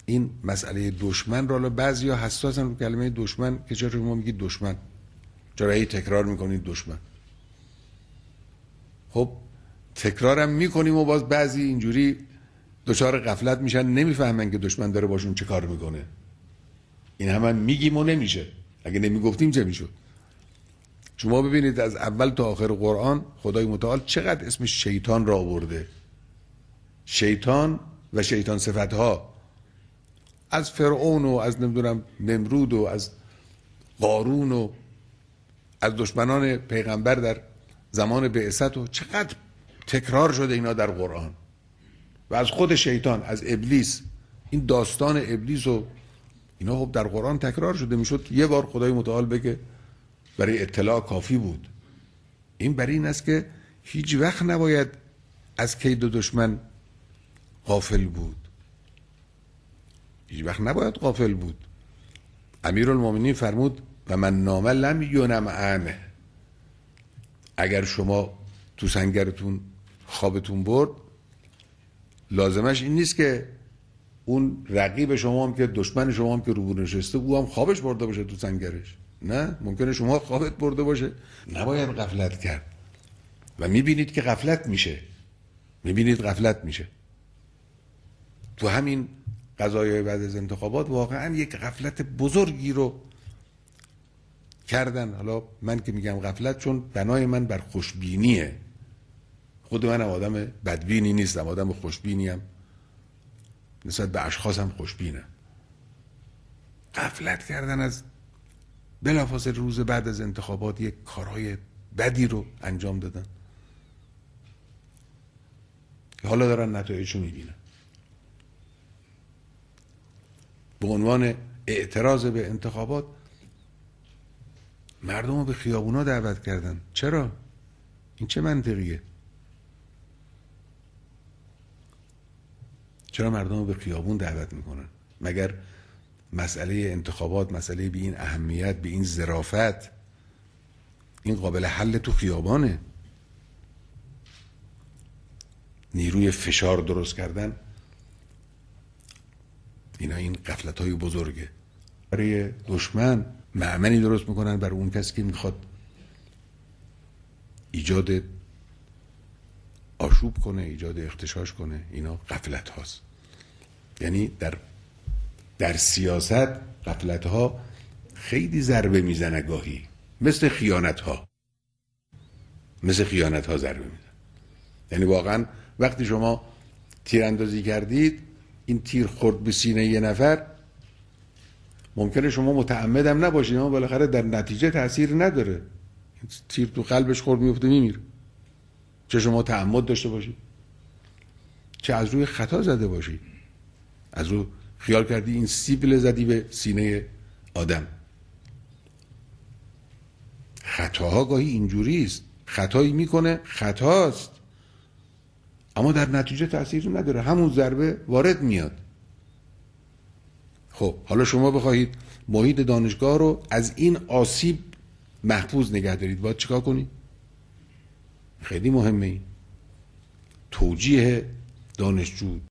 این مسئله دشمن رو بعضیا حساسن رو کلمه دشمن که چرا شما میگید دشمن، چرا هی تکرار میکنید دشمن. خب تکرارم میکنیم و باز بعضی اینجوری دچار غفلت میشن، نمیفهمن که دشمن داره باشون چه کار میکنه. این هم میگیم و نمیشه، اگه نمیگفتیم چه میشد؟ شما ببینید از اول تا آخر قرآن خدای متعال چقدر اسم شیطان را آورده. شیطان و شیطان صفتها، از فرعون و از نمیدونم نمرود و از قارون و از دشمنان پیغمبر در زمان بعثت و چقدر تکرار شده اینا در قرآن. و از خود شیطان، از ابلیس، این داستان ابلیس و اینا خب در قرآن تکرار شده. میشد یه بار خدای متعال بگه برای اطلاع کافی بود. این برای این است که هیچ وقت نباید از کید دشمن غافل بود، هیچ وقت نباید غافل بود. امیرالمومنین فرمود و من نام لم ینم عنه، اگر شما تو سنگرتون خوابتون برد، لازمش این نیست که اون رقیب شما هم که دشمن شما هم که روبرو نشسته او هم خوابش برده باشه تو سنگرش. نه، ممکنه شما خوابت برده باشه. نباید غفلت کرد. و میبینید که غفلت میشه. تو همین قضایای بعد از انتخابات واقعا یک غفلت بزرگی رو کردن. حالا من که میگم غفلت چون بنای من بر خوشبینیه، خود منم آدم بدبینی نیستم، آدم خوشبینیم، نسبت به اشخاصم خوشبینم. غفلت کردن از بلافاصله روز بعد از انتخابات یک کارهای بدی رو انجام دادن، حالا دارن نتایجشو میبینن. به عنوان اعتراض به انتخابات مردم رو به خیابونا دعوت کردن. چرا؟ این چه منطقیه؟ چرا مردم رو به خیابون دعوت میکنن؟ مگر مسئله انتخابات مسئله به این اهمیت، به این ظرافت، این قابل حل تو خیابانه؟ نیروی فشار درست کردن، اینا این غفلت‌های بزرگه. برای دشمن مأمنی درست میکنن برای اون کسی که میخواد ایجاد آشوب کنه، ایجاد اغتشاش کنه. اینا غفلت هاست. یعنی در سیاست غفلت ها خیلی ضربه میزنه، گاهی مثل خیانت ها ضربه میزنه. یعنی واقعا وقتی شما تیراندازی کردید، این تیر خورد به سینه یه نفر، ممکنه شما متعمدم نباشید اما بالاخره در نتیجه تأثیر نداره. تیر تو قلبش خورد میفته میمیره. چه شما تعمد داشته باشید، چه از روی خطا زده باشید، از روی خیال کردی این سیبل زدی به سینه آدم. خطاها گاهی اینجوری است، خطایی میکنه خطاست اما در نتیجه تأثیر نداره، همون ضربه وارد میاد. خب حالا شما بخواهید محیط دانشگاه رو از این آسیب محفوظ نگه دارید، باید چیکار کنید؟ خیلی مهمه این توجیه دانشجو